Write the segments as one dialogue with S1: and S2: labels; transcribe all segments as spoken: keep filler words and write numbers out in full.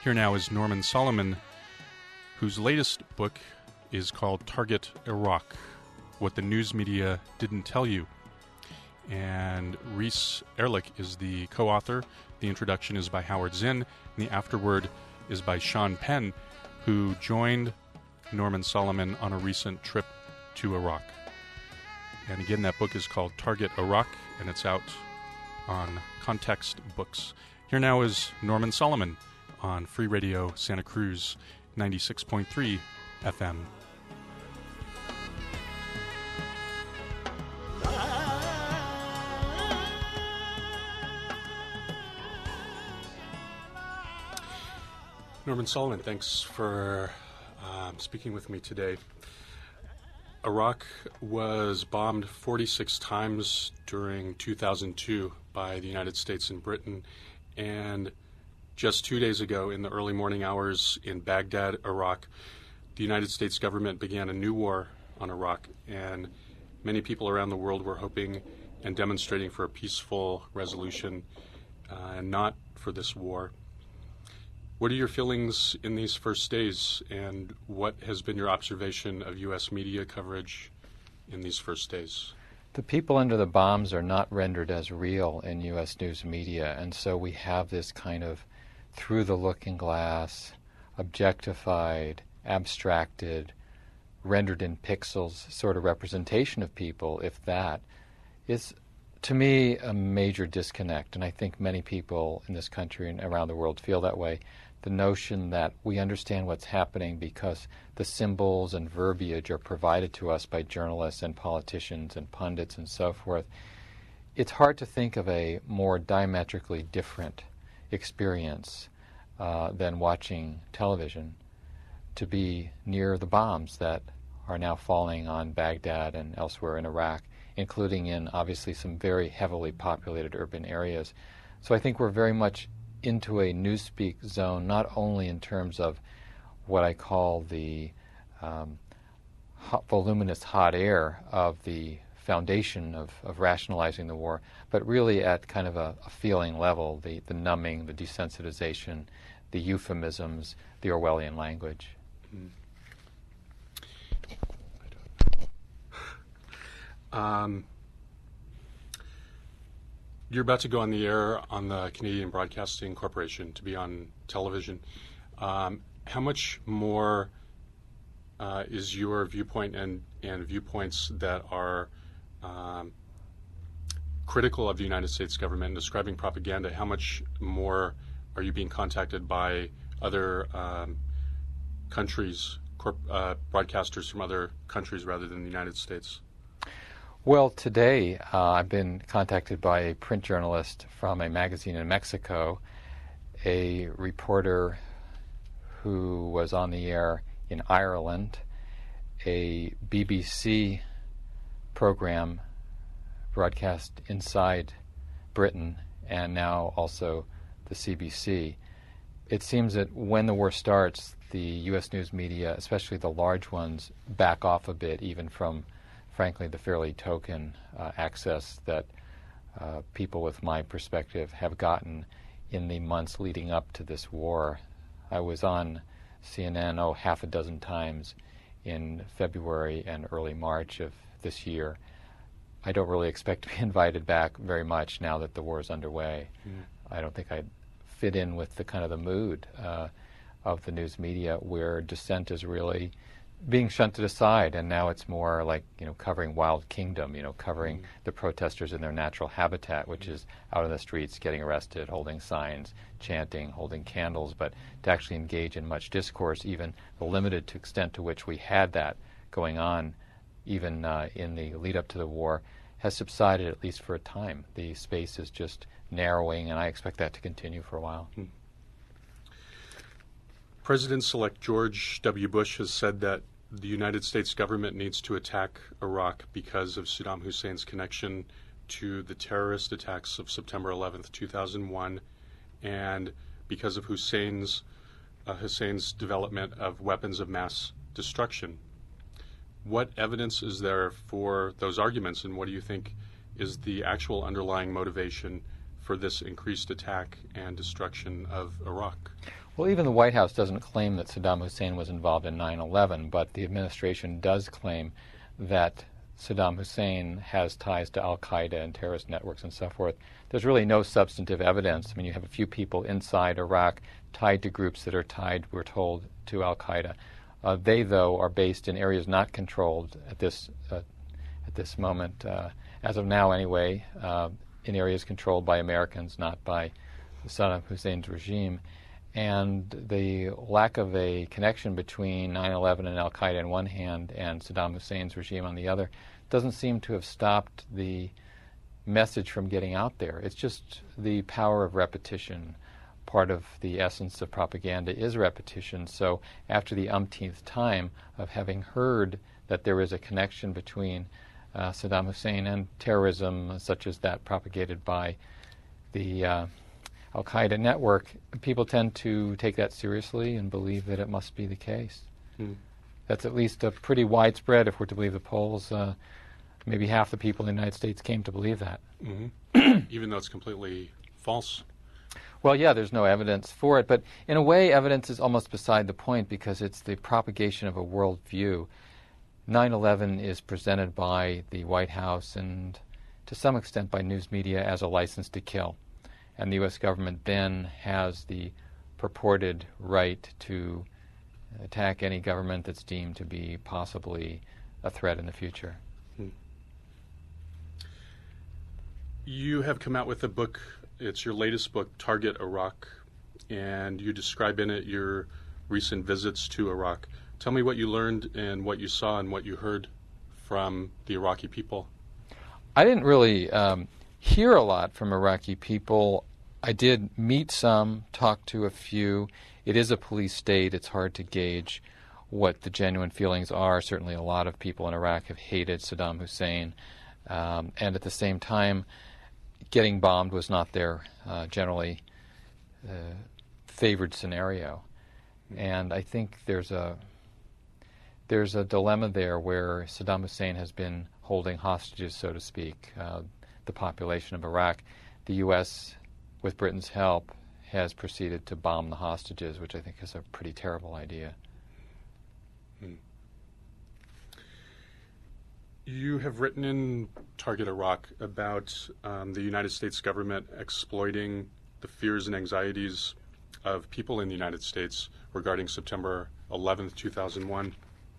S1: Here now is Norman Solomon, whose latest book is called Target Iraq, What the News Media Didn't Tell You. And Reese Ehrlich is the co-author. The introduction is by Howard Zinn, and the afterword is by Sean Penn, who joined Norman Solomon on a recent trip to Iraq. And again, that book is called Target Iraq, and it's out on Context Books. Here now is Norman Solomon on Free Radio Santa Cruz, ninety-six point three F M. Norman Solomon, thanks for um, speaking with me today. Iraq was bombed forty-six times during two thousand two by the United States and Britain, and just two days ago, in the early morning hours in Baghdad, Iraq, the United States government began a new war on Iraq, and many people around the world were hoping and demonstrating for a peaceful resolution uh, and not for this war. What are your feelings in these first days, and what has been your observation of U S media coverage in these first days?
S2: The people under the bombs are not rendered as real in U S news media, and so we have this kind of through-the-looking-glass, objectified, abstracted, rendered in pixels sort of representation of people, if that, is, to me, a major disconnect. And I think many people in this country and around the world feel that way. The notion that we understand what's happening because the symbols and verbiage are provided to us by journalists and politicians and pundits and so forth. It's hard to think of a more diametrically different experience uh, than watching television, to be near the bombs that are now falling on Baghdad and elsewhere in Iraq, including in obviously some very heavily populated urban areas. So I think we're very much into a newspeak zone, not only in terms of what I call the um, hot, voluminous hot air of the foundation of, of rationalizing the war, but really at kind of a, a feeling level, the, the numbing, the desensitization, the euphemisms, the Orwellian language.
S1: Mm. Um, you're about to go on the air on the Canadian Broadcasting Corporation, to be on television. Um, how much more uh, is your viewpoint and, and viewpoints that are um, critical of the United States government and describing propaganda, how much more are you being contacted by other um, countries, corp, uh, broadcasters from other countries rather than the United States?
S2: Well, today uh, I've been contacted by a print journalist from a magazine in Mexico, a reporter who was on the air in Ireland, a B B C program broadcast inside Britain, and now also the C B C. It seems that when the war starts, the U S news media, especially the large ones, back off a bit, even from, frankly, the fairly token uh, access that uh, people with my perspective have gotten in the months leading up to this war. I was on C N N, oh, half a dozen times in February and early March of this year. I don't really expect to be invited back very much now that the war is underway. Mm. I don't think I'd fit in with the kind of the mood uh, of the news media, where dissent is really being shunted aside, and now it's more like, you know, covering Wild Kingdom, you know, covering mm. the protesters in their natural habitat, which mm. is out on the streets, getting arrested, holding signs, chanting, holding candles. But to actually engage in much discourse, even the limited to extent to which we had that going on, even uh, in the lead up to the war, has subsided, at least for a time. The space is just narrowing, and I expect that to continue for a while.
S1: Hmm. President-elect George W. Bush has said that the United States government needs to attack Iraq because of Saddam Hussein's connection to the terrorist attacks of September eleventh, two thousand one, and because of Hussein's, uh, Hussein's development of weapons of mass destruction. What evidence is there for those arguments, and what do you think is the actual underlying motivation for this increased attack and destruction of Iraq?
S2: Well, even the White House doesn't claim that Saddam Hussein was involved in nine eleven, but the administration does claim that Saddam Hussein has ties to al-Qaeda and terrorist networks and so forth. There's really no substantive evidence. I mean, you have a few people inside Iraq tied to groups that are tied, we're told, to al-Qaeda. Uh, they, though, are based in areas not controlled at this uh, at this moment, uh, as of now anyway, uh, in areas controlled by Americans, not by Saddam Hussein's regime. And the lack of a connection between nine eleven and al-Qaeda on one hand and Saddam Hussein's regime on the other doesn't seem to have stopped the message from getting out there. It's just the power of repetition. Part of the essence of propaganda is repetition. So after the umpteenth time of having heard that there is a connection between uh, Saddam Hussein and terrorism, such as that propagated by the uh, al-Qaeda network, people tend to take that seriously and believe that it must be the case. Mm. That's at least a pretty widespread, if we're to believe the polls. Uh, maybe half the people in the United States came to believe that.
S1: Mm-hmm. Even though it's completely false?
S2: Well, yeah, there's no evidence for it, but in a way, evidence is almost beside the point because it's the propagation of a worldview. nine eleven is presented by the White House and, to some extent, by news media as a license to kill. And the U S government then has the purported right to attack any government that's deemed to be possibly a threat in the future. Hmm.
S1: You have come out with a book. It's your latest book, Target Iraq, and you describe in it your recent visits to Iraq. Tell me what you learned and what you saw and what you heard from the Iraqi people.
S2: I didn't really um, hear a lot from Iraqi people. I did meet some, talk to a few. It is a police state. It's hard to gauge what the genuine feelings are. Certainly a lot of people in Iraq have hated Saddam Hussein. Um, and at the same time, getting bombed was not their uh, generally uh, favored scenario. And I think there's a there's a dilemma there where Saddam Hussein has been holding hostages, so to speak, uh, the population of Iraq. The U S, with Britain's help, has proceeded to bomb the hostages, which I think is a pretty terrible idea.
S1: Hmm. You have written in Target Iraq about um, the United States government exploiting the fears and anxieties of people in the United States regarding September eleventh, two thousand one.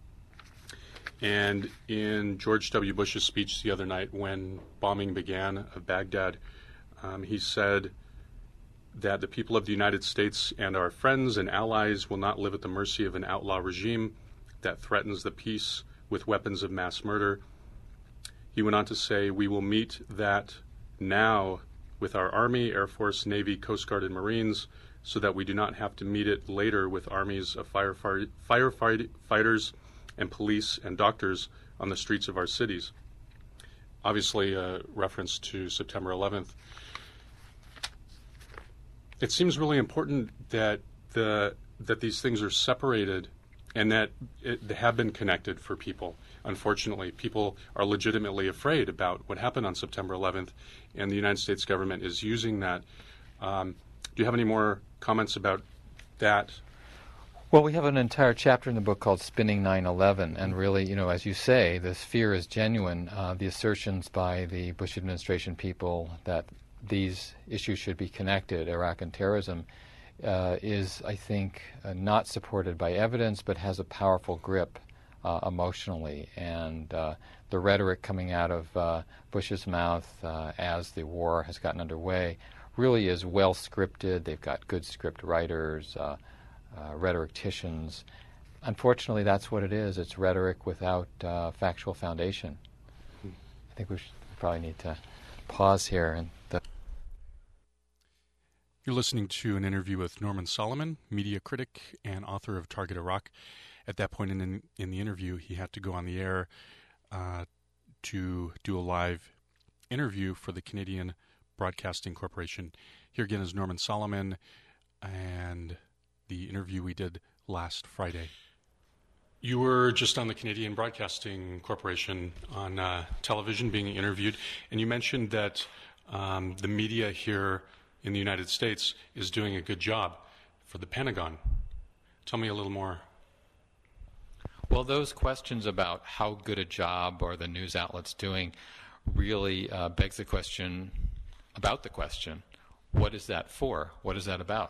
S1: And in George W. Bush's speech the other night when bombing began of Baghdad, um, he said that the people of the United States and our friends and allies will not live at the mercy of an outlaw regime that threatens the peace with weapons of mass murder. He went on to say, we will meet that now with our Army, Air Force, Navy, Coast Guard, and Marines so that we do not have to meet it later with armies of firefight- firefighters and police and doctors on the streets of our cities. Obviously, a reference to September eleventh. It seems really important that the that these things are separated and that it, they have been connected for people. Unfortunately, people are legitimately afraid about what happened on September eleventh, and the United States government is using that. Um, do you have any more comments about that?
S2: Well, we have an entire chapter in the book called Spinning nine eleven, and really, you know, as you say, this fear is genuine. Uh, the assertions by the Bush administration people that these issues should be connected, Iraq and terrorism, uh, is, I think, uh, not supported by evidence, but has a powerful grip uh, emotionally. And uh, the rhetoric coming out of uh, Bush's mouth uh, as the war has gotten underway really is well scripted. They've got good script writers, uh, uh, rhetoricians. Unfortunately, that's what it is. It's rhetoric without uh, factual foundation. I think we should probably need to pause here. And the
S1: You're listening to an interview with Norman Solomon, media critic and author of Target Iraq. At that point in, in the interview, he had to go on the air uh, to do a live interview for the Canadian Broadcasting Corporation. Here again is Norman Solomon and the interview we did last Friday. You were just on the Canadian Broadcasting Corporation on uh, television being interviewed, and you mentioned that um, the media here in the United States is doing a good job for the Pentagon. Tell me a little more.
S2: Well, those questions about how good a job are the news outlets doing really uh, begs the question about the question, what is that for? What is that about?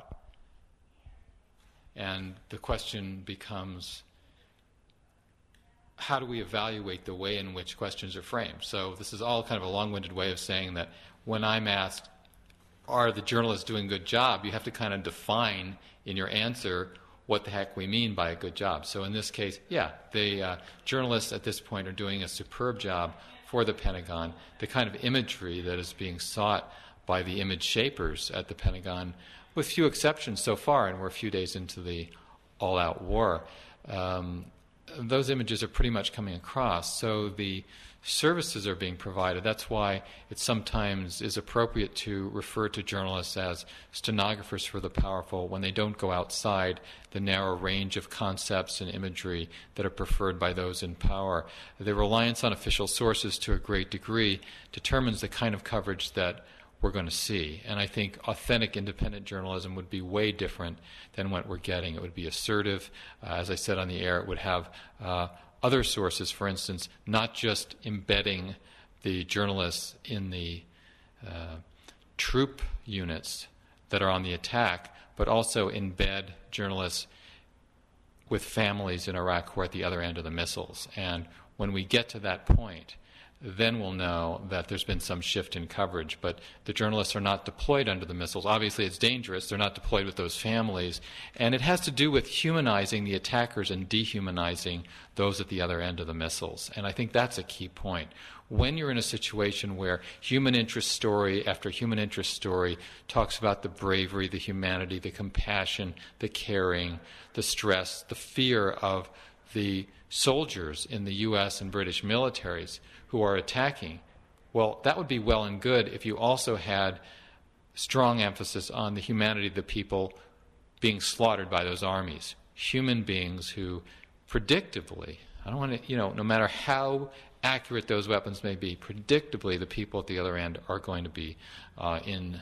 S2: And the question becomes, how do we evaluate the way in which questions are framed? So this is all kind of a long-winded way of saying that when I'm asked, are the journalists doing a good job, you have to kind of define in your answer what the heck we mean by a good job. So in this case, yeah, the uh, journalists at this point are doing a superb job for the Pentagon. The kind of imagery that is being sought by the image shapers at the Pentagon, with few exceptions so far, and we're a few days into the all-out war, um, those images are pretty much coming across. So the services are being provided. That's why it sometimes is appropriate to refer to journalists as stenographers for the powerful when they don't go outside the narrow range of concepts and imagery that are preferred by those in power. The reliance on official sources to a great degree determines the kind of coverage that we're going to see. And I think authentic independent journalism would be way different than what we're getting. It would be assertive. Uh, as I said on the air, it would have uh, other sources, for instance, not just embedding the journalists in the uh, troop units that are on the attack, but also embed journalists with families in Iraq who are at the other end of the missiles. And when we get to that point, then we'll know that there's been some shift in coverage. But the journalists are not deployed under the missiles. Obviously, it's dangerous. They're not deployed with those families. And it has to do with humanizing the attackers and dehumanizing those at the other end of the missiles. And I think that's a key point. When you're in a situation where human interest story after human interest story talks about the bravery, the humanity, the compassion, the caring, the stress, the fear of the soldiers in the U S and British militaries who are attacking, well, that would be well and good if you also had strong emphasis on the humanity of the people being slaughtered by those armies. Human beings who predictably, I don't want to, you know, no matter how accurate those weapons may be, predictably the people at the other end are going to be, uh, in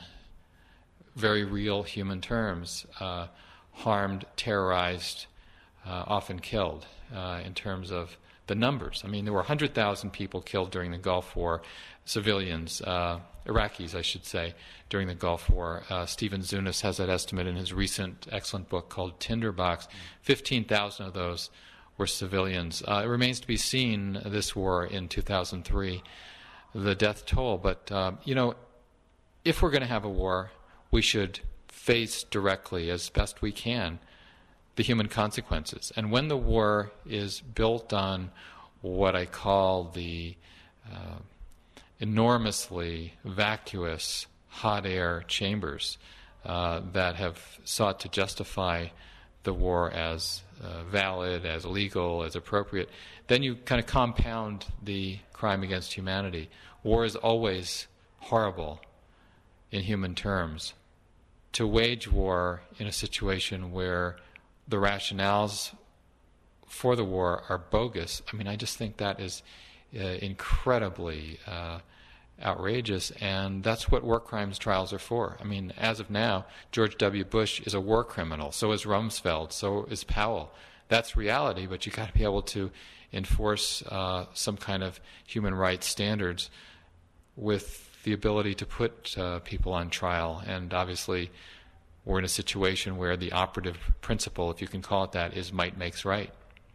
S2: very real human terms, uh, harmed, terrorized, uh, often killed, uh, in terms of the numbers. I mean, there were one hundred thousand people killed during the Gulf War, civilians, uh, Iraqis, I should say, during the Gulf War. Uh, Stephen Zunis has that estimate in his recent excellent book called Tinderbox. fifteen thousand of those were civilians. Uh, it remains to be seen, this war in two thousand three, the death toll. But, uh, you know, if we're going to have a war, we should face directly, as best we can, the human consequences. And when the war is built on what I call the uh, enormously vacuous hot air chambers uh, that have sought to justify the war as uh, valid, as legal, as appropriate, then you kind of compound the crime against humanity. War is always horrible in human terms. To wage war in a situation where the rationales for the war are bogus, I mean, I just think that is uh, incredibly uh, outrageous, and that's what war crimes trials are for. I mean, as of now, George W. Bush is a war criminal, so is Rumsfeld, so is Powell. That's reality, but you've got to be able to enforce uh, some kind of human rights standards with the ability to put uh, people on trial, and obviously we're in a situation where the operative principle, if you can call it that, is might makes right.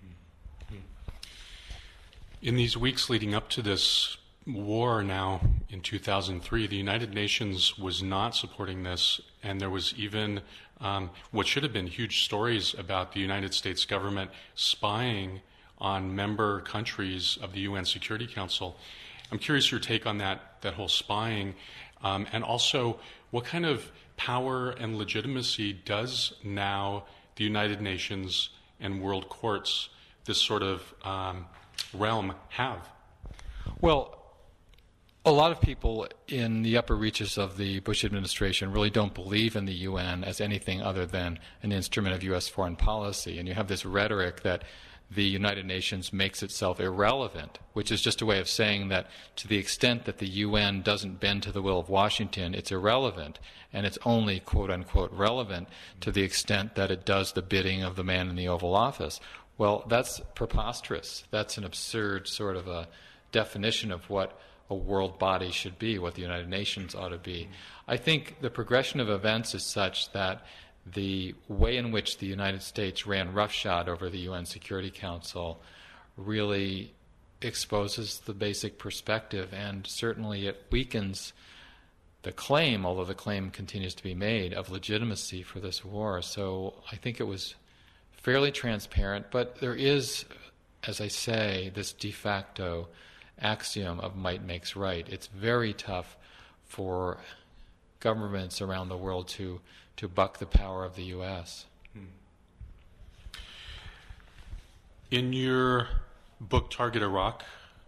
S1: In these weeks leading up to this war now in two thousand three, the United Nations was not supporting this, and there was even um, what should have been huge stories about the United States government spying on member countries of the U N Security Council. I'm curious your take on that, that whole spying, um, and also what kind of power and legitimacy does now the United Nations and world courts, this sort of um, realm, have?
S2: Well, a lot of people in the upper reaches of the Bush administration really don't believe in the U N as anything other than an instrument of U S foreign policy. And you have this rhetoric that the United Nations makes itself irrelevant, which is just a way of saying that to the extent that the U N doesn't bend to the will of Washington, it's irrelevant, and it's only quote-unquote relevant to the extent that it does the bidding of the man in the Oval Office. Well, that's preposterous. That's an absurd sort of a definition of what a world body should be, what the United Nations ought to be. I think the progression of events is such that the way in which the United States ran roughshod over the U N Security Council really exposes the basic perspective, and certainly it weakens the claim, although the claim continues to be made, of legitimacy for this war. So I think it was fairly transparent, but there is, as I say, this de facto axiom of might makes right. It's very tough for governments around the world to to buck the power of the U S.
S1: In your book, Target Iraq,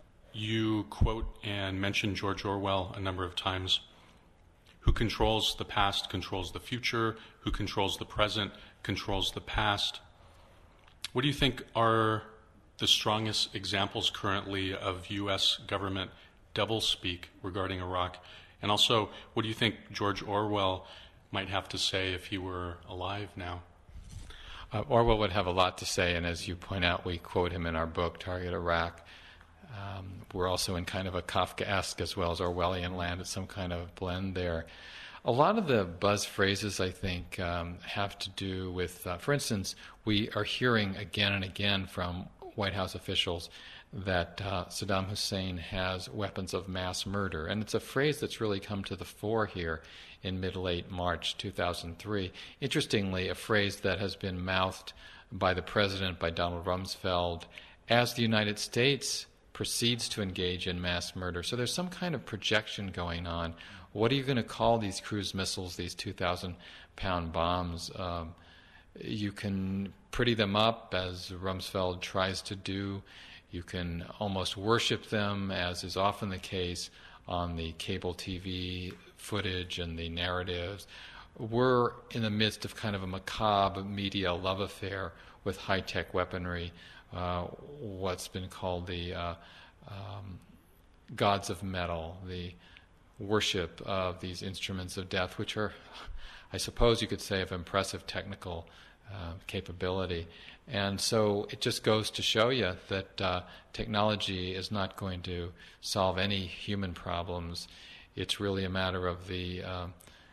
S1: you quote and mention George Orwell a number of times. Who controls the past controls the future. Who controls the present controls the past. What do you think are the strongest examples currently of U S government doublespeak regarding Iraq? And also, what do you think George Orwell might have to say if he were alive now?
S2: Uh, Orwell would have a lot to say, and as you point out, we quote him in our book, Target Iraq. Um, we're also in kind of a Kafkaesque as well as Orwellian land. It's some kind of blend there. A lot of the buzz phrases, I think, um, have to do with, uh, for instance, we are hearing again and again from White House officials that uh, Saddam Hussein has weapons of mass murder. And it's a phrase that's really come to the fore here in mid-late March two thousand three. Interestingly, a phrase that has been mouthed by the President, by Donald Rumsfeld, as the United States proceeds to engage in mass murder. So there's some kind of projection going on. What are you going to call these cruise missiles, these two thousand pound bombs? Um, you can pretty them up, as Rumsfeld tries to do. You can almost worship them, as is often the case on the cable T V footage and the narratives. We're in the midst of kind of a macabre media love affair with high-tech weaponry, uh, what's been called the uh, um, gods of metal, the worship of these instruments of death, which are, I suppose you could say, of impressive technical uh, capability. And so it just goes to show you that uh, technology is not going to solve any human problems. It's really a matter of the uh,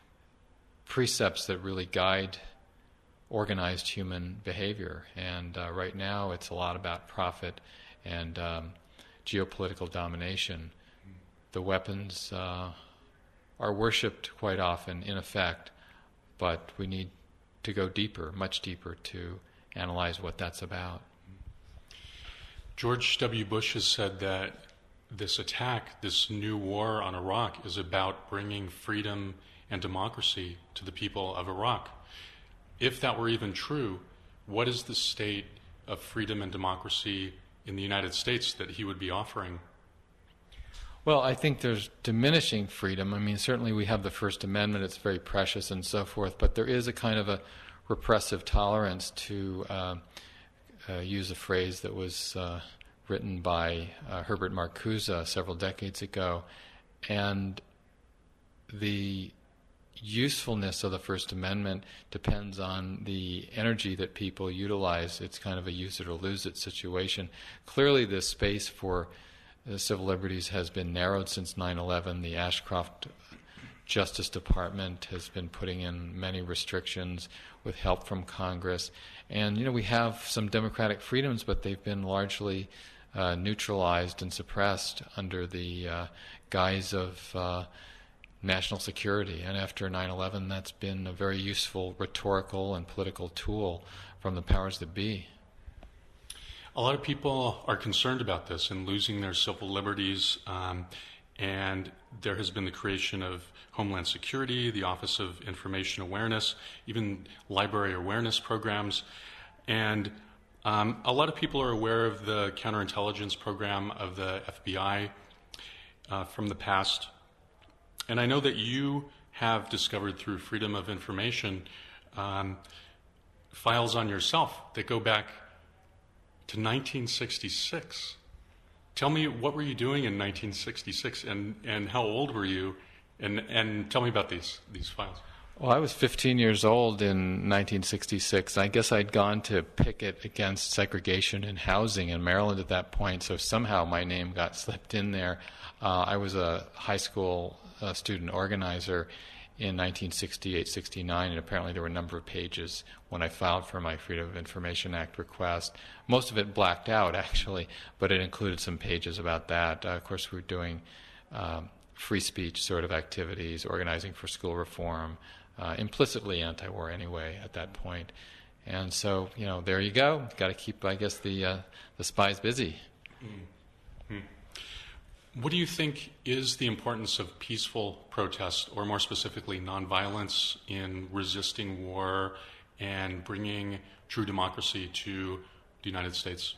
S2: precepts that really guide organized human behavior. And uh, right now it's a lot about profit and um, geopolitical domination. The weapons uh, are worshipped quite often, in effect, but we need to go deeper, much deeper, to analyze what that's about.
S1: George W. Bush has said that this attack, this new war on Iraq, is about bringing freedom and democracy to the people of Iraq. If that were even true, what is the state of freedom and democracy in the United States that he would be offering?
S2: Well, I think there's diminishing freedom. I mean, certainly we have the First Amendment, it's very precious and so forth, but there is a kind of a repressive tolerance, to uh, uh, use a phrase that was uh, written by uh, Herbert Marcuse several decades ago. And the usefulness of the First Amendment depends on the energy that people utilize. It's kind of a use it or lose it situation. Clearly the space for the civil liberties has been narrowed since nine eleven. The Ashcroft Justice Department has been putting in many restrictions with help from Congress. And, you know, we have some democratic freedoms, but they've been largely uh, neutralized and suppressed under the uh, guise of uh, national security. And after nine eleven, that's been a very useful rhetorical and political tool from the powers that be.
S1: A lot of people are concerned about this and losing their civil liberties, um, and there has been the creation of Homeland Security, the Office of Information Awareness, even library awareness programs. And um, a lot of people are aware of the counterintelligence program of the F B I uh, from the past. And I know that you have discovered through Freedom of Information um, files on yourself that go back to nineteen sixty-six. Tell me, what were you doing in nineteen sixty-six, and, and how old were you? And and tell me about these these files.
S2: Well, I was fifteen years old in nineteen sixty-six. I guess I'd gone to picket against segregation in housing in Maryland at that point, so somehow my name got slipped in there. Uh, I was a high school uh, student organizer in nineteen sixty-eight sixty-nine, and apparently there were a number of pages when I filed for my Freedom of Information Act request. Most of it blacked out, actually, but it included some pages about that. Uh, of course, we were doing um, free speech sort of activities, organizing for school reform, uh, implicitly anti-war anyway at that point. And so, you know, there you go. Got to keep, I guess, the uh, the spies busy.
S1: Mm-hmm. What do you think is the importance of peaceful protest, or more specifically nonviolence, in resisting war and bringing true democracy to the United States?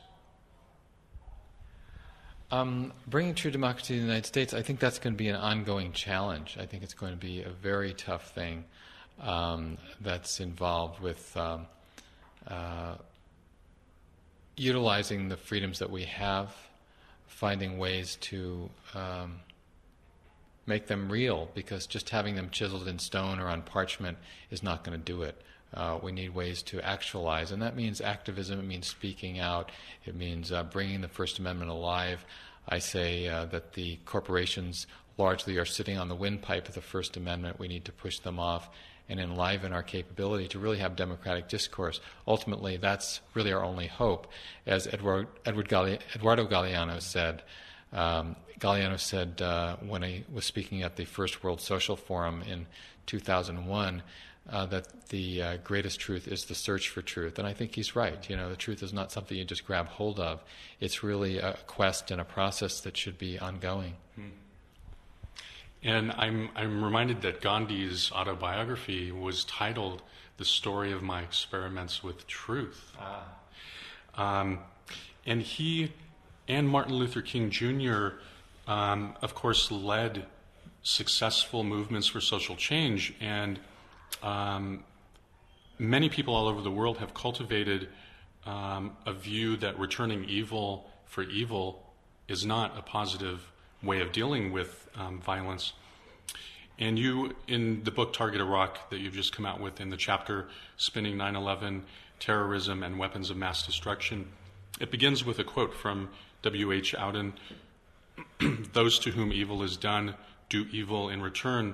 S2: Um, bringing true democracy to the United States, I think that's going to be an ongoing challenge. I think it's going to be a very tough thing um, that's involved with um, uh, utilizing the freedoms that we have, finding ways to um, make them real, because just having them chiseled in stone or on parchment is not going to do it. Uh, we need ways to actualize, and that means activism, it means speaking out, it means uh, bringing the First Amendment alive. I say uh, that the corporations largely are sitting on the windpipe of the First Amendment. We need to push them off and enliven our capability to really have democratic discourse. Ultimately, that's really our only hope. As Edward, Edward Galli, Eduardo Galeano said, um, Galeano said uh, when he was speaking at the First World Social Forum in two thousand one, Uh, that the uh, greatest truth is the search for truth. And I think he's right. You know, the truth is not something you just grab hold of. It's really a quest and a process that should be ongoing.
S1: Hmm. And I'm I'm reminded that Gandhi's autobiography was titled "The Story of My Experiments with Truth." Ah. Um, and he and Martin Luther King Junior, um, of course, led successful movements for social change, and Um, many people all over the world have cultivated um, a view that returning evil for evil is not a positive way of dealing with um, violence. And you, in the book Target Iraq that you've just come out with, in the chapter Spinning nine eleven, Terrorism and Weapons of Mass Destruction, it begins with a quote from W H Auden: "Those to whom evil is done do evil in return."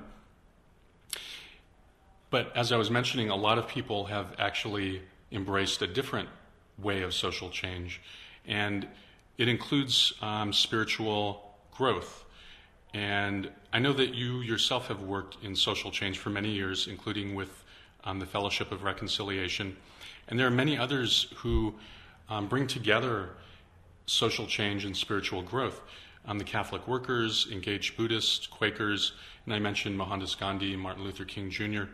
S1: But as I was mentioning, a lot of people have actually embraced a different way of social change, and it includes um, spiritual growth. And I know that you yourself have worked in social change for many years, including with um, the Fellowship of Reconciliation. And there are many others who um, bring together social change and spiritual growth. Um, the Catholic Workers, Engaged Buddhists, Quakers, and I mentioned Mohandas Gandhi, Martin Luther King Junior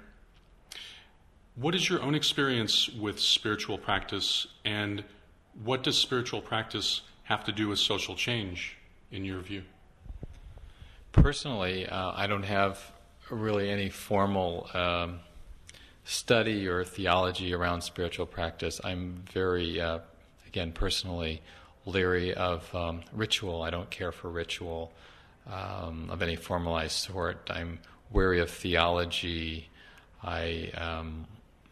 S1: What is your own experience with spiritual practice, and what does spiritual practice have to do with social change, in your view?
S2: Personally, uh, I don't have really any formal um, study or theology around spiritual practice. I'm very, uh, again, personally leery of um, ritual. I don't care for ritual um, of any formalized sort. I'm wary of theology. I um,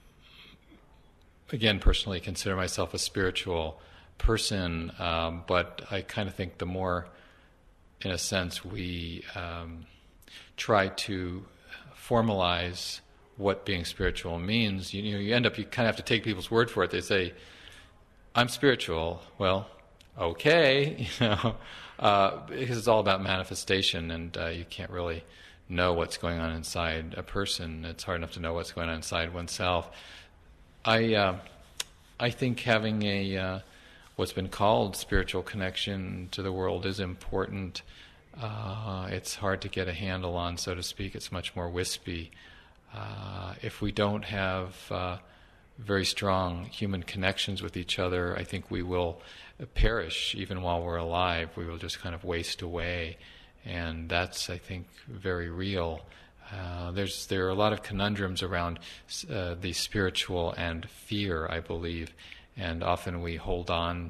S2: Again, personally consider myself a spiritual person, um, but I kind of think the more, in a sense, we um, try to formalize what being spiritual means, you, you know, you end up, you kind of have to take people's word for it. They say, I'm spiritual. Well, okay, you know, uh, because it's all about manifestation, and uh, you can't really know what's going on inside a person. It's hard enough to know what's going on inside oneself. I uh, I think having a uh, what's been called spiritual connection to the world is important. Uh, it's hard to get a handle on, so to speak. It's much more wispy. Uh, if we don't have uh, very strong human connections with each other, I think we will perish even while we're alive. We will just kind of waste away, and that's, I think, very real. Uh, there's there are a lot of conundrums around uh, the spiritual and fear, I believe, and often we hold on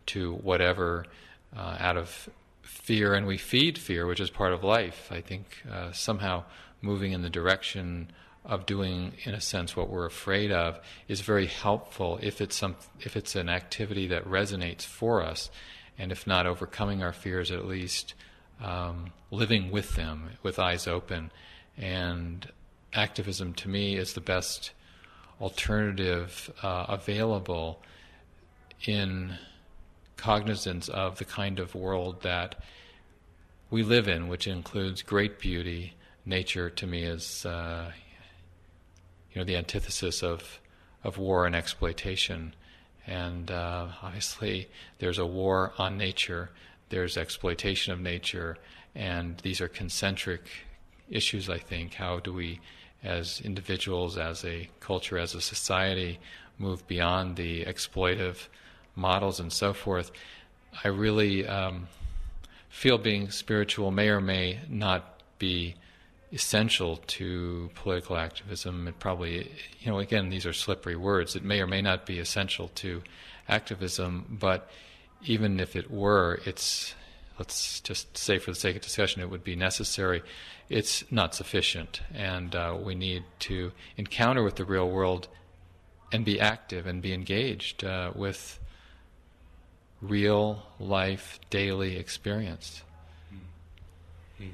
S2: to whatever uh, out of fear, and we feed fear, which is part of life. I think uh, somehow moving in the direction of doing, in a sense, what we're afraid of is very helpful if it's some if it's an activity that resonates for us, and if not overcoming our fears, at least um, living with them with eyes open. And activism, to me, is the best alternative uh, available in cognizance of the kind of world that we live in, which includes great beauty. Nature, to me, is uh, you know the antithesis of of war and exploitation. And uh, obviously, there's a war on nature. There's exploitation of nature, and these are concentric issues. I think. How do we, as individuals, as a culture, as a society, move beyond the exploitive models and so forth? I really um, feel being spiritual may or may not be essential to political activism. It probably, you know, again, these are slippery words. It may or may not be essential to activism, but even if it were, it's, let's just say for the sake of discussion, it would be necessary. It's not sufficient, and uh, we need to encounter with the real world and be active and be engaged uh, with real life, daily experience.
S1: Mm-hmm.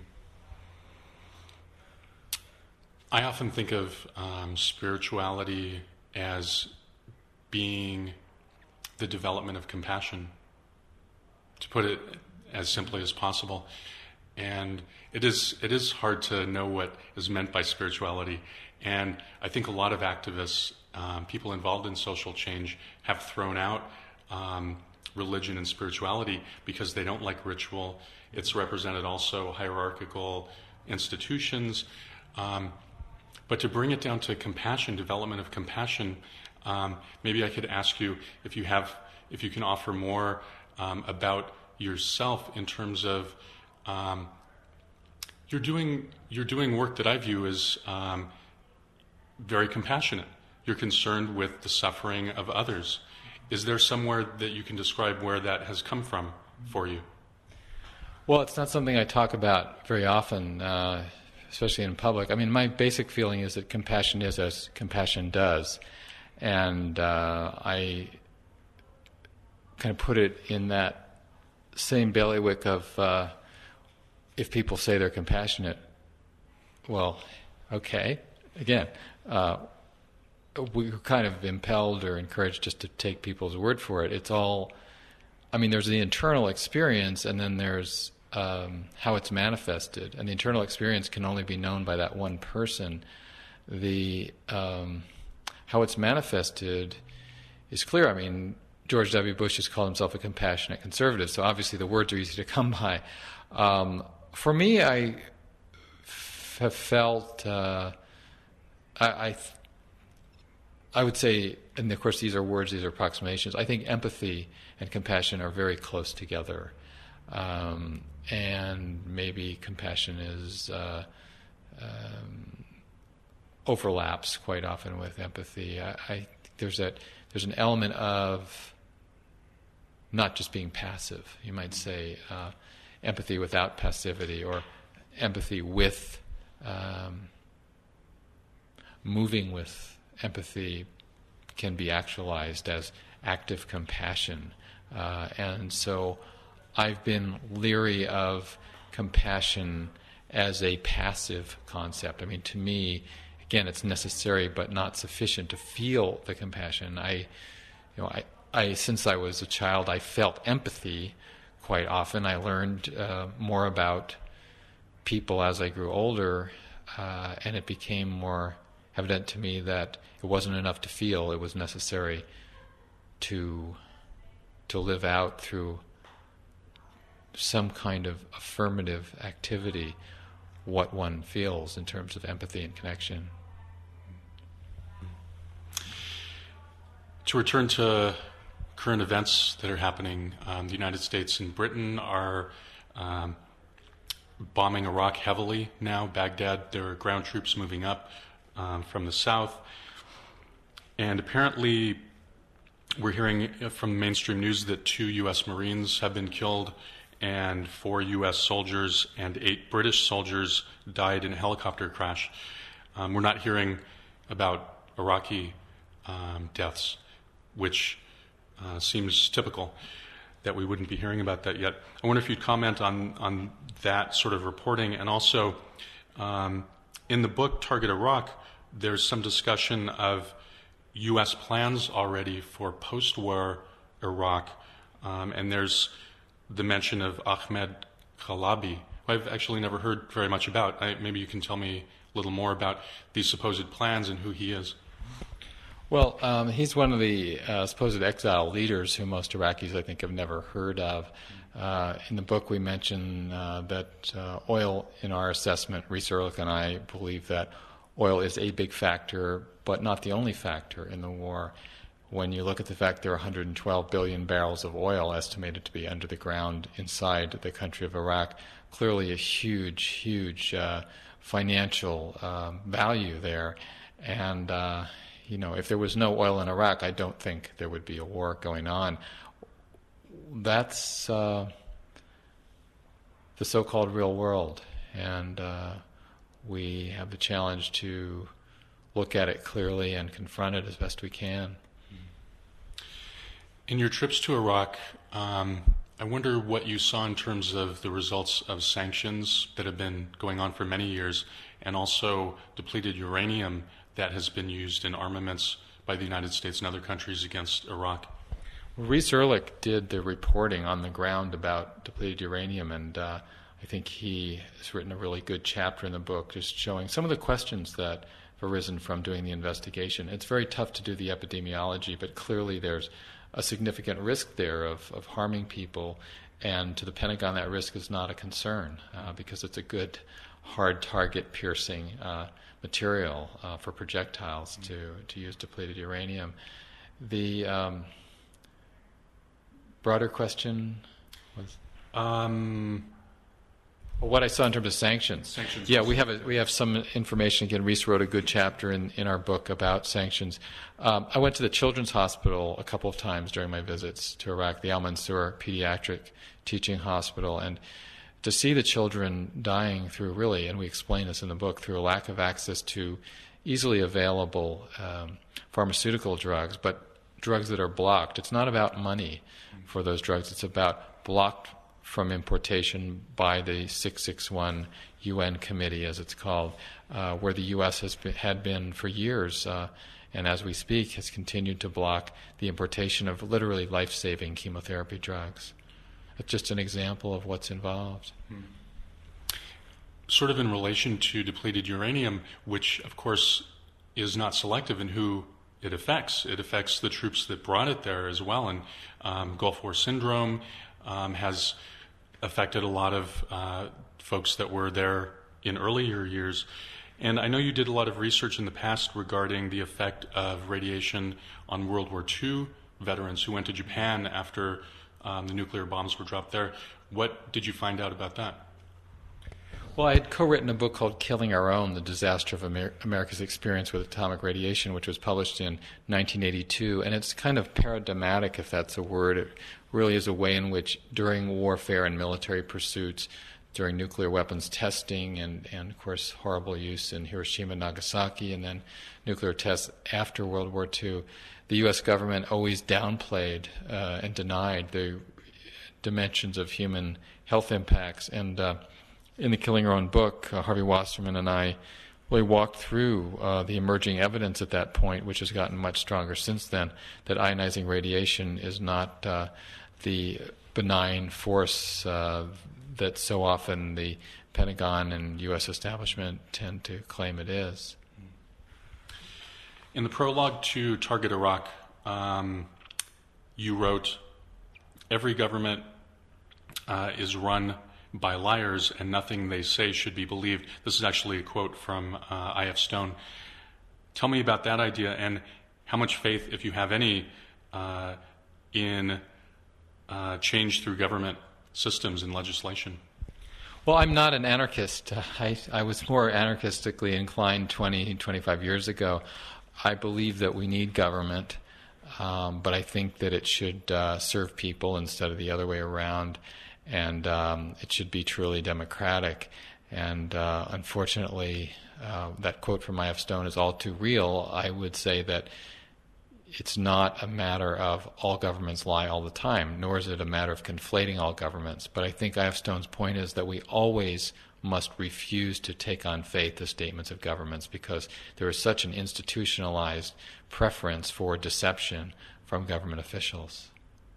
S1: I often think of um, spirituality as being the development of compassion, to put it as simply as possible. And it is it is hard to know what is meant by spirituality. And I think a lot of activists, um, people involved in social change, have thrown out um, religion and spirituality because they don't like ritual. It's represented also hierarchical institutions. Um, but to bring it down to compassion, development of compassion, um, maybe I could ask you if you have, if you can offer more um, about yourself in terms of um, you're doing you're doing work that I view as um, very compassionate. You're concerned with the suffering of others. Is there somewhere that you can describe where that has come from for you?
S2: Well, it's not something I talk about very often, uh, especially in public. I mean, my basic feeling is that compassion is as compassion does. And uh, I kind of put it in that same bailiwick of uh, if people say they're compassionate, well, okay. Again, uh, we're kind of impelled or encouraged just to take people's word for it. It's all, I mean, there's the internal experience, and then there's um, how it's manifested. And the internal experience can only be known by that one person. The um, how it's manifested is clear. I mean, George W. Bush has called himself a compassionate conservative, so obviously the words are easy to come by. Um, for me, I f- have felt, uh, I, I, I would say, and of course these are words, these are approximations, I think empathy and compassion are very close together. Um, and maybe compassion is uh, um, overlaps quite often with empathy. I, I there's that there's an element of not just being passive. You might say uh, empathy without passivity, or empathy with um, moving with empathy can be actualized as active compassion. Uh, and so I've been leery of compassion as a passive concept. I mean, to me, again, it's necessary but not sufficient to feel the compassion. I, you know, I, I since I was a child, I felt empathy quite often. I learned uh, more about people as I grew older, uh, and it became more evident to me that it wasn't enough to feel. It was necessary to to live out through some kind of affirmative activity what one feels in terms of empathy and connection.
S1: To return to current events that are happening, um, the United States and Britain are um, bombing Iraq heavily now. Baghdad, there are ground troops moving up um, from the south. And apparently we're hearing from mainstream news that two U S Marines have been killed and four U S soldiers and eight British soldiers died in a helicopter crash. Um, we're not hearing about Iraqi um, deaths, which uh, seems typical that we wouldn't be hearing about that yet. I wonder if you'd comment on, on that sort of reporting. And also, um, in the book Target Iraq, there's some discussion of U S plans already for post-war Iraq, um, and there's the mention of Ahmed Khalabi, who I've actually never heard very much about. I, maybe you can tell me a little more about these supposed plans and who he is.
S2: Well, um, he's one of the uh, supposed exile leaders who most Iraqis, I think, have never heard of. Uh, in the book, we mention uh, that uh, oil, in our assessment, Reese Erlich and I believe that oil is a big factor, but not the only factor in the war. When you look at the fact there are one hundred twelve billion barrels of oil estimated to be under the ground inside the country of Iraq, clearly a huge, huge uh, financial um, value there. And, uh, you know, if there was no oil in Iraq, I don't think there would be a war going on. That's uh, the so-called real world. And uh, we have the challenge to look at it clearly and confront it as best we can.
S1: In your trips to Iraq, um, I wonder what you saw in terms of the results of sanctions that have been going on for many years, and also depleted uranium that has been used in armaments by the United States and other countries against Iraq.
S2: Reese Erlich did the reporting on the ground about depleted uranium, and uh, I think he has written a really good chapter in the book just showing some of the questions that have arisen from doing the investigation. It's very tough to do the epidemiology, but clearly there's a significant risk there of, of harming people, and to the Pentagon that risk is not a concern uh, because it's a good, hard target piercing uh, material uh, for projectiles to, to use depleted uranium. The um, broader question was? Um, well, what I saw in terms of sanctions.
S1: Sanctions.
S2: Yeah, we have a, we have some information. Again, Reese wrote a good chapter in, in our book about sanctions. Um, I went to the Children's Hospital a couple of times during my visits to Iraq, the Al Mansour Pediatric Teaching Hospital, and to see the children dying through really, and we explain this in the book, through a lack of access to easily available um, pharmaceutical drugs, but drugs that are blocked. It's not about money for those drugs. It's about blocked from importation by the six six one U N committee, as it's called, uh, where the U S has been, had been for years, uh, and as we speak, has continued to block the importation of literally life-saving chemotherapy drugs. It's just an example of what's involved.
S1: Hmm. Sort of in relation to depleted uranium, which, of course, is not selective in who it affects. It affects the troops that brought it there as well, and um, Gulf War syndrome um, has affected a lot of uh, folks that were there in earlier years. And I know you did a lot of research in the past regarding the effect of radiation on World War Two veterans who went to Japan after um, the nuclear bombs were dropped there. What did you find out about that?
S2: Well, I had co-written a book called Killing Our Own, The Disaster of Amer- America's Experience with Atomic Radiation, which was published in nineteen eighty-two, and it's kind of paradigmatic, if that's a word. It really is a way in which, during warfare and military pursuits, during nuclear weapons testing and, and of course, horrible use in Hiroshima and Nagasaki, and then nuclear tests after World War Two, the U S government always downplayed uh, and denied the dimensions of human health impacts. And uh, in the Killing Our Own book, uh, Harvey Wasserman and I really walked through uh, the emerging evidence at that point, which has gotten much stronger since then, that ionizing radiation is not uh, the benign force uh, that so often the Pentagon and U S establishment tend to claim it is.
S1: In the prologue to Target Iraq, um, you wrote, "Every government uh, is run by liars, and nothing they say should be believed." This is actually a quote from uh, I F Stone. Tell me about that idea and how much faith, if you have any, uh, in uh, change through government systems and legislation.
S2: Well, I'm not an anarchist. Uh, I, I was more anarchistically inclined twenty, twenty-five years ago. I believe that we need government. um, but I think that it should uh, serve people instead of the other way around, and um, it should be truly democratic. And uh, unfortunately, uh, that quote from I F Stone is all too real. I would say that it's not a matter of all governments lie all the time, nor is it a matter of conflating all governments. But I think I F Stone's point is that we always must refuse to take on faith the statements of governments, because there is such an institutionalized preference for deception from government officials.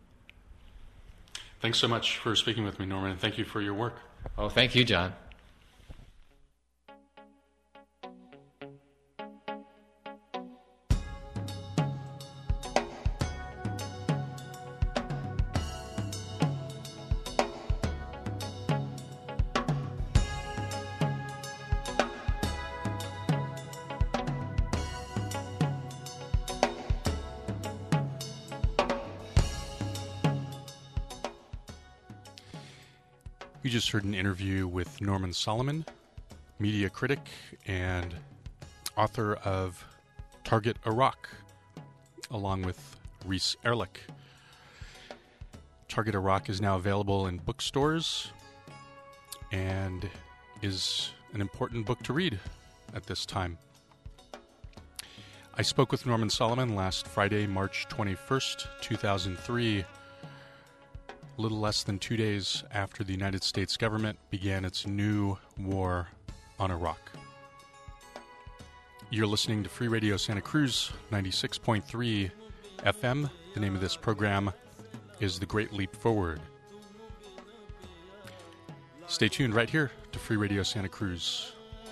S1: Thanks so much for speaking with me, Norman, and thank you for your work.
S2: Oh, thank you, John.
S1: You just heard an interview with Norman Solomon, media critic and author of Target Iraq, along with Reese Erlich. Target Iraq is now available in bookstores and is an important book to read at this time. I spoke with Norman Solomon last Friday, March twenty-first, two thousand three, a little less than two days after the United States government began its new war on Iraq. You're listening to Free Radio Santa Cruz, ninety-six point three F M. The name of this program is The Great Leap Forward. Stay tuned right here to Free Radio Santa Cruz.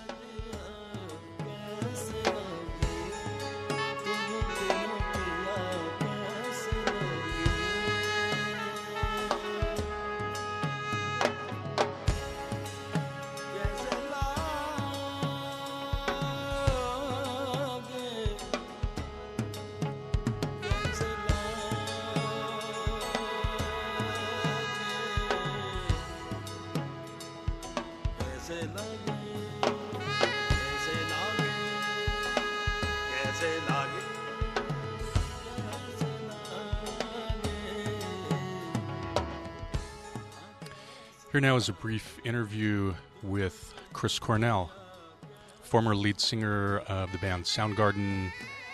S1: Here now is a brief interview with Chris Cornell, former lead singer of the band Soundgarden,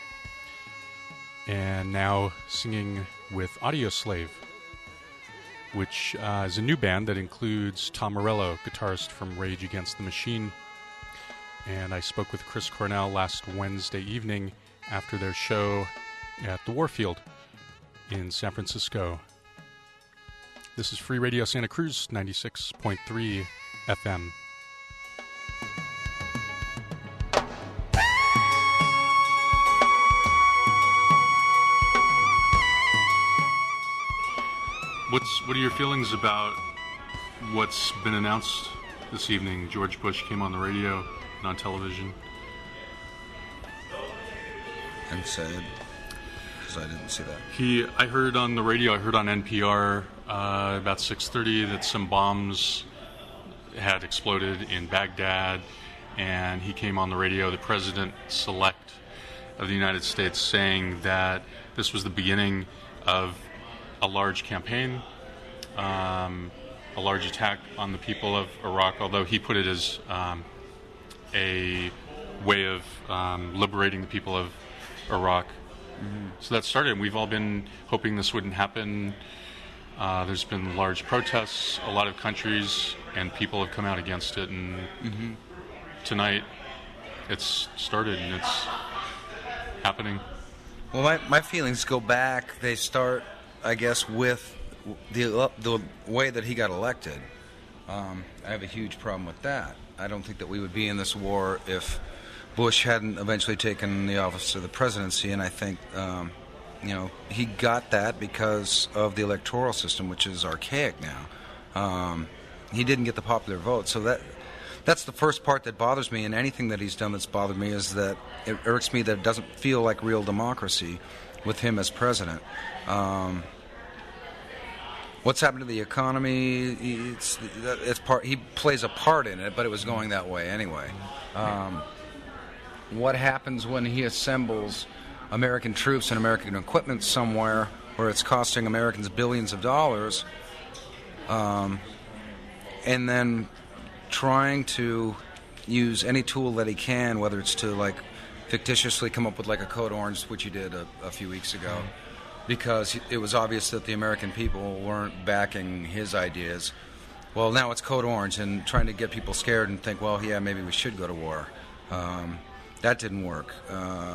S1: and now singing with Audioslave, which uh, is a new band that includes Tom Morello, guitarist from Rage Against the Machine. And I spoke with Chris Cornell last Wednesday evening after their show at the Warfield in San Francisco. This is Free Radio Santa Cruz, ninety-six point three F M. What's what are your feelings about what's been announced this evening? George Bush came on the radio and on television.
S3: I'm sad because I didn't see that.
S1: He, I heard on the radio, I heard on N P R uh, about six thirty that some bombs had exploded in Baghdad, and he came on the radio, the President-elect of the United States, saying that this was the beginning of a large campaign, um, a large attack on the people of Iraq, although he put it as um, a way of um, liberating the people of Iraq. Mm-hmm. So that started, and we've all been hoping this wouldn't happen. Uh, there's been large protests, a lot of countries, and people have come out against it, and mm-hmm. tonight it's started, and it's happening.
S3: Well, my, my feelings go back. They start, I guess, with the the way that he got elected. Um, I have a huge problem with that. I don't think that we would be in this war if Bush hadn't eventually taken the office of the presidency, and I think, um, you know, he got that because of the electoral system, which is archaic now. Um, he didn't get the popular vote, so that that's the first part that bothers me, and anything that he's done that's bothered me is that it irks me that it doesn't feel like real democracy with him as president. Um, what's happened to the economy? It's, it's part. He plays a part in it, but it was going that way anyway. Um, what happens when he assembles American troops and American equipment somewhere where it's costing Americans billions of dollars, um, and then trying to use any tool that he can, whether it's to like fictitiously come up with like a code orange, which he did a, a few weeks ago, because it was obvious that the American people weren't backing his ideas. Well, now it's code orange, and trying to get people scared and think, well, yeah, maybe we should go to war. Um, that didn't work. Uh,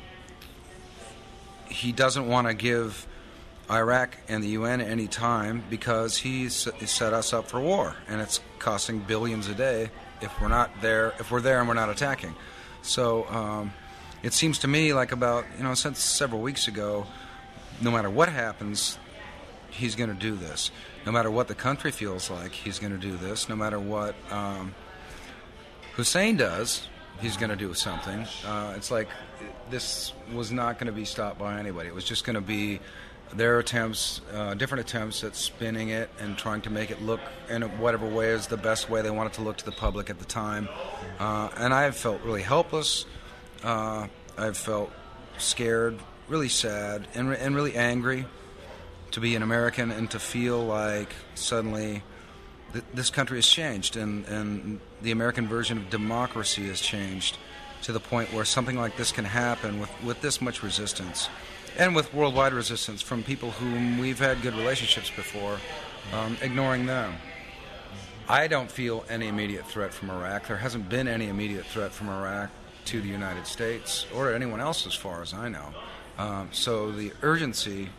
S3: he doesn't want to give Iraq and the U N any time because he's set us up for war, and it's costing billions a day if we're not there, if we're there and we're not attacking. So um, it seems to me like about, you know, since several weeks ago, no matter what happens, he's going to do this. No matter what the country feels like, he's going to do this. No matter what um, Hussein does, he's going to do something. Uh, it's like this was not going to be stopped by anybody. It was just going to be their attempts, uh, different attempts at spinning it and trying to make it look in whatever way is the best way they want it to look to the public at the time. Uh, and I've felt really helpless. Uh, I've felt scared, really sad, and, re- and really angry to be an American and to feel like suddenly th- this country has changed, and, and the American version of democracy has changed to the point where something like this can happen with, with this much resistance, and with worldwide resistance from people whom we've had good relationships before, um, ignoring them. I don't feel any immediate threat from Iraq. There hasn't been any immediate threat from Iraq to the United States or anyone else as far as I know. Um, so the urgency,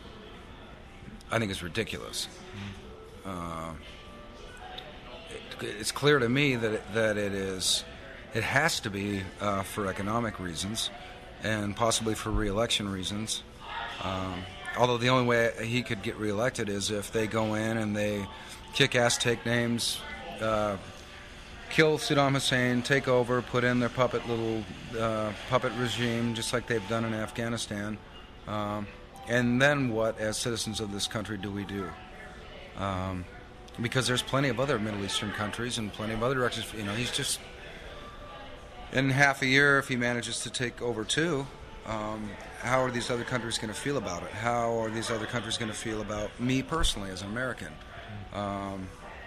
S3: I think, is ridiculous. Uh, it, it's clear to me that it, that it is, it has to be uh, for economic reasons and possibly for re-election reasons. Um, although the only way he could get reelected is if they go in and they kick ass, take names, uh, kill Saddam Hussein, take over, put in their puppet little uh, puppet regime, just like they've done in Afghanistan. Um, and then what, as citizens of this country, do we do? Um, because there's plenty of other Middle Eastern countries and plenty of other directions. You know, he's just, in half a year, if he manages to take over two, um, how are these other countries going to feel about it? How are these other countries going to feel about me personally as an American? Um,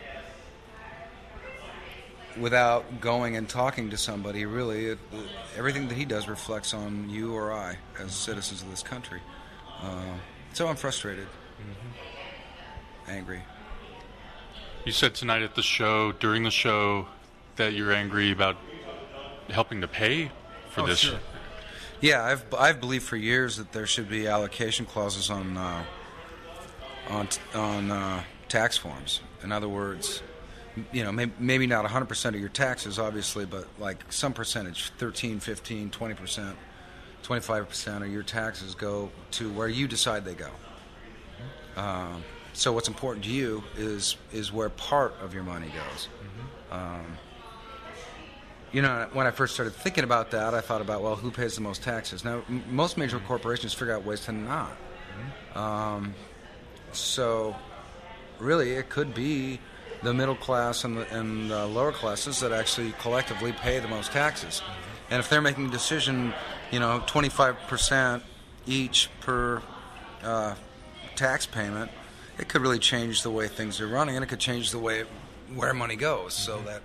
S3: without going and talking to somebody, really, it, everything that he does reflects on you or I as citizens of this country. Uh, so I'm frustrated, mm-hmm. angry.
S1: You said tonight at the show, during the show, that you're angry about helping to pay for
S3: oh,
S1: this.
S3: Sure. Yeah, I've I've believed for years that there should be allocation clauses on uh, on on uh, tax forms. In other words, you know, maybe, maybe not one hundred percent of your taxes, obviously, but like some percentage, thirteen, fifteen, twenty percent, twenty-five percent of your taxes go to where you decide they go. Um, so what's important to you is is where part of your money goes. Mm-hmm. Um, You know, when I first started thinking about that, I thought about, well, who pays the most taxes? Now, m- most major corporations figure out ways to not. Mm-hmm. Um, so, really, it could be the middle class and the, and the lower classes that actually collectively pay the most taxes. Mm-hmm. And if they're making a decision, you know, twenty-five percent each per uh, tax payment, it could really change the way things are running, and it could change the way where money goes, mm-hmm. so that...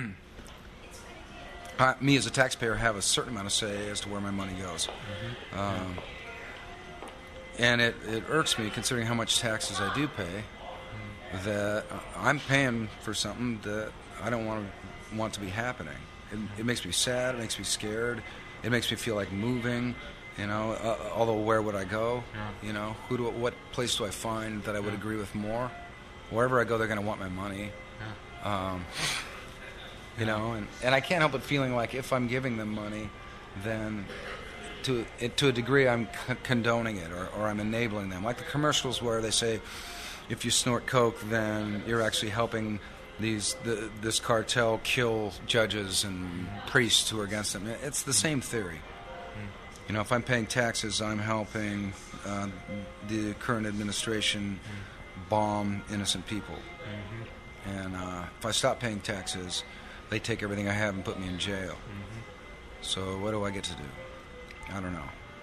S3: I, me as a taxpayer have a certain amount of say as to where my money goes. Mm-hmm. Um, and it, it irks me, considering how much taxes I do pay, mm-hmm. that I'm paying for something that I don't want to want to be happening. It, mm-hmm. it makes me sad, it makes me scared, it makes me feel like moving, you know, uh, although where would I go? Yeah. You know, who do what place do I find that I would yeah. agree with more? Wherever I go, they're going to want my money. Yeah. Um, You know, and, and I can't help but feeling like if I'm giving them money, then to it, to a degree I'm c- condoning it or, or I'm enabling them. Like the commercials where they say, if you snort coke, then you're actually helping these the, this cartel kill judges and mm-hmm. priests who are against them. It's the same theory. Mm-hmm. You know, if I'm paying taxes, I'm helping uh, the current administration mm-hmm. bomb innocent people. Mm-hmm. And uh, if I stop paying taxes, they take everything I have and put me in jail. Mm-hmm. So what do I get to do? I don't know.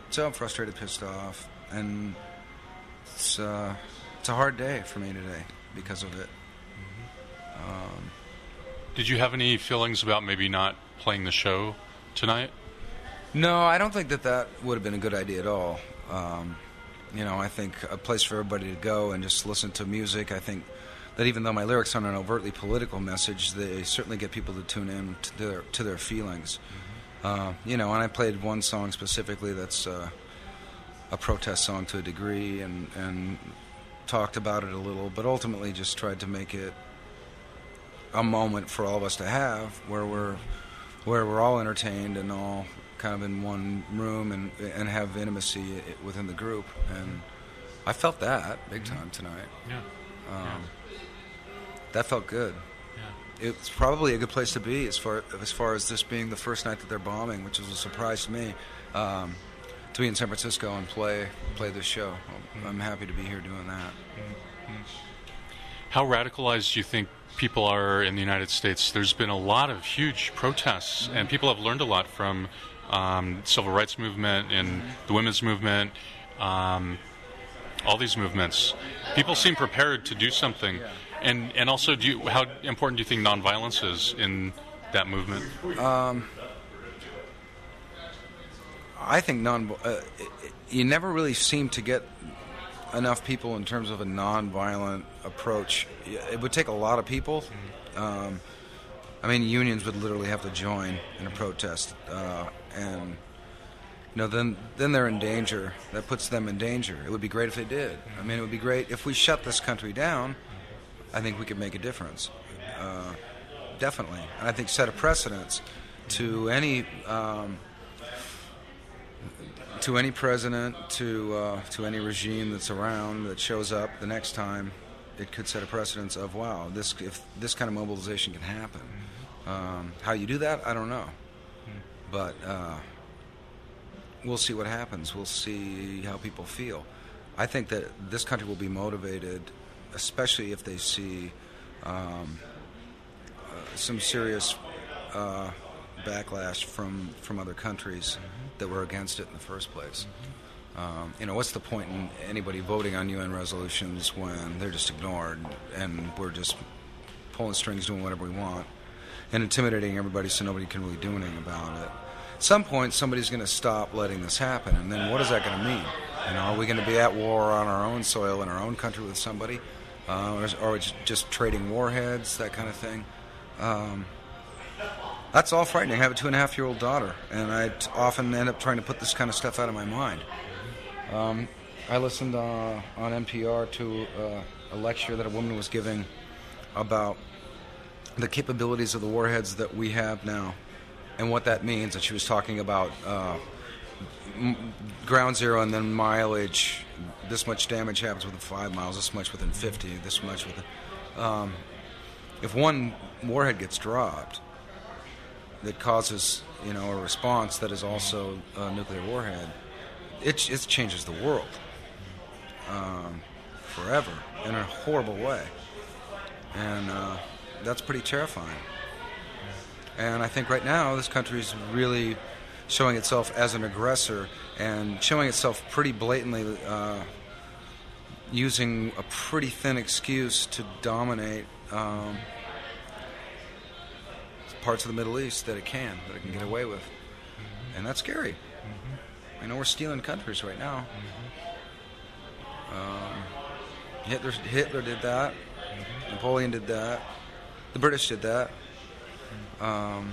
S3: So I'm frustrated, pissed off, and it's uh, it's a hard day for me today because of it. Mm-hmm. Um,
S1: Did you have any feelings about maybe not playing the show tonight?
S3: No, I don't think that that would have been a good idea at all. Um, you know, I think a place for everybody to go and just listen to music. I think that even though my lyrics aren't an overtly political message, they certainly get people to tune in to their, to their feelings. Mm-hmm. Uh, you know, and I played one song specifically that's uh, a protest song to a degree, and, and talked about it a little, but ultimately just tried to make it a moment for all of us to have where we're where we're all entertained and all kind of in one room and and have intimacy within the group. And I felt that big time tonight.
S1: Yeah.
S3: Um,
S1: yeah.
S3: That felt good. Yeah. It's probably a good place to be as far as far as this being the first night that they're bombing, which was a surprise to me. Um, to be in San Francisco and play play this show, I'm, I'm happy to be here doing that.
S1: Mm-hmm. How radicalized do you think people are in the United States? There's been a lot of huge protests, mm-hmm. and people have learned a lot from um, civil rights movement and mm-hmm. the women's movement, um, all these movements. People seem prepared to do something. Yeah. And and also, do you, how important do you think nonviolence is in that movement?
S3: Um, I think non. Uh, you never really seem to get enough people in terms of a nonviolent approach. It would take a lot of people. Um, I mean, unions would literally have to join in a protest, uh, and you know, then then they're in danger. That puts them in danger. It would be great if they did. I mean, it would be great if we shut this country down. I think we could make a difference, uh, definitely. And I think set a precedence to any um, to any president, to uh, to any regime that's around that shows up the next time. It could set a precedence of, wow, this if this kind of mobilization can happen. Um, how you do that, I don't know, but uh, we'll see what happens. We'll see how people feel. I think that this country will be motivated, especially if they see um, uh, some serious uh, backlash from, from other countries mm-hmm. that were against it in the first place. Mm-hmm. Um, you know, what's the point in anybody voting on U N resolutions when they're just ignored and we're just pulling strings, doing whatever we want, and intimidating everybody so nobody can really do anything about it? At some point, somebody's going to stop letting this happen, and then what is that going to mean? You know, are we going to be at war on our own soil in our own country with somebody? Uh, or, is, or is just trading warheads, that kind of thing. Um, that's all frightening. I have a two-and-a-half-year-old daughter, and I t- often end up trying to put this kind of stuff out of my mind. Um, I listened uh, on N P R to uh, a lecture that a woman was giving about the capabilities of the warheads that we have now and what that means. And she was talking about uh, m- ground zero and then mileage. This much damage happens within five miles, this much within fifty, this much within... Um, if one warhead gets dropped that causes, you know, a response that is also a nuclear warhead, it, it changes the world um, forever in a horrible way. And uh, that's pretty terrifying. And I think right now this country is really showing itself as an aggressor and showing itself pretty blatantly uh, using a pretty thin excuse to dominate um, parts of the Middle East that it can, that it can get away with. Mm-hmm. And that's scary. Mm-hmm. I know we're stealing countries right now. Mm-hmm. Um, Hitler, Hitler did that. Mm-hmm. Napoleon did that. The British did that. Mm-hmm. Um,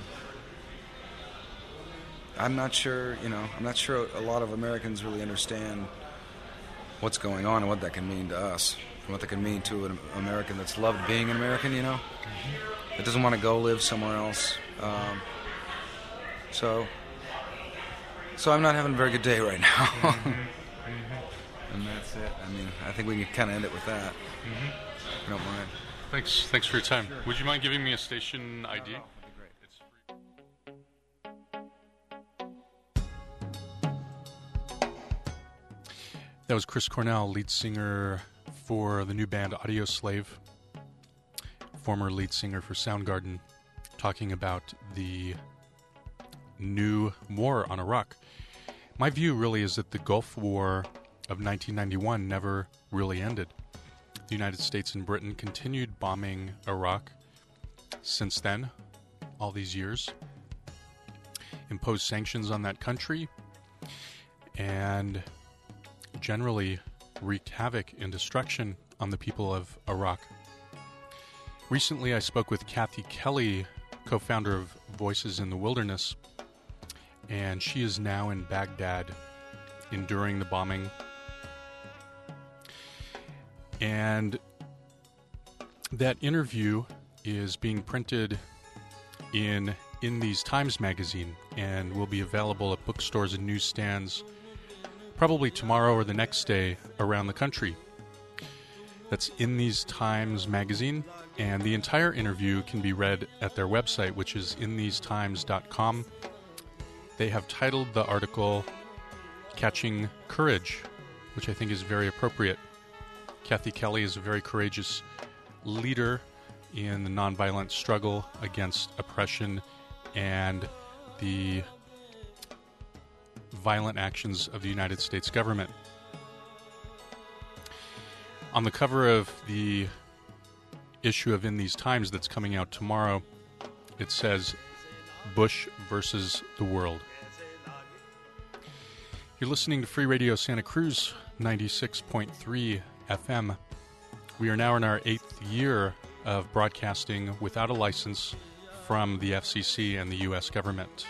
S3: I'm not sure, you know, I'm not sure a lot of Americans really understand what's going on and what that can mean to us, and what that can mean to an American that's loved being an American, you know, mm-hmm. that doesn't want to go live somewhere else. Um, so, so I'm not having a very good day right now. Mm-hmm. Mm-hmm. And that's it. I mean, I think we can kind of end it with that. Mm-hmm. I don't mind.
S1: Thanks. Thanks for your time. Sure. Would you mind giving me a station I D?
S3: Oh,
S1: That was Chris Cornell, lead singer for the new band Audioslave, former lead singer for Soundgarden, talking about the new war on Iraq. My view really is that the Gulf War of nineteen ninety-one never really ended. The United States and Britain continued bombing Iraq since then, all these years, imposed sanctions on that country, and generally wreaked havoc and destruction on the people of Iraq. Recently, I spoke with Kathy Kelly, co-founder of Voices in the Wilderness, and she is now in Baghdad enduring the bombing. And that interview is being printed in In These Times magazine and will be available at bookstores and newsstands probably tomorrow or the next day around the country. That's In These Times magazine, and the entire interview can be read at their website, which is in these times dot com. They have titled the article Catching Courage, which I think is very appropriate. Kathy Kelly is a very courageous leader in the nonviolent struggle against oppression and the violent actions of the United States government. On the cover of the issue of In These Times that's coming out tomorrow, it says, Bush versus the World. You're listening to Free Radio Santa Cruz, ninety-six point three F M. We are now in our eighth year of broadcasting without a license from the F C C and the U S government.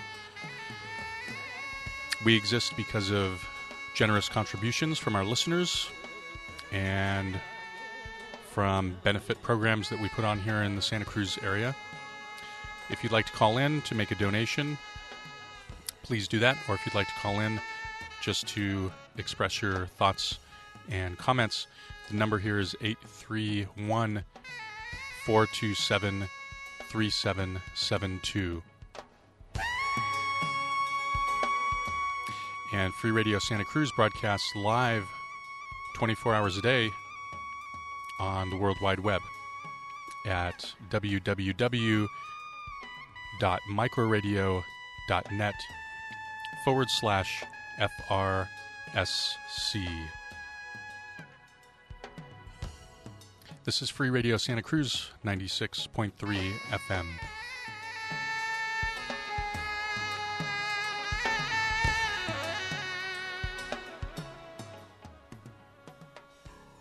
S1: We exist because of generous contributions from our listeners and from benefit programs that we put on here in the Santa Cruz area. If you'd like to call in to make a donation, please do that. Or if you'd like to call in just to express your thoughts and comments, the number here is eight three one, four two seven, three seven seven two. And Free Radio Santa Cruz broadcasts live twenty-four hours a day on the World Wide Web at w w w dot microradio dot net forward slash F R S C. This is Free Radio Santa Cruz, ninety-six point three F M.